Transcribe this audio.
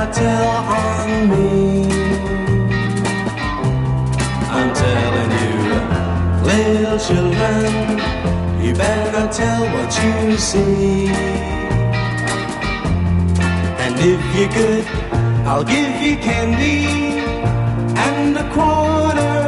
tell on me. I'm telling you, little children, you better tell what you see. And if you're good, I'll give you candy and a quarter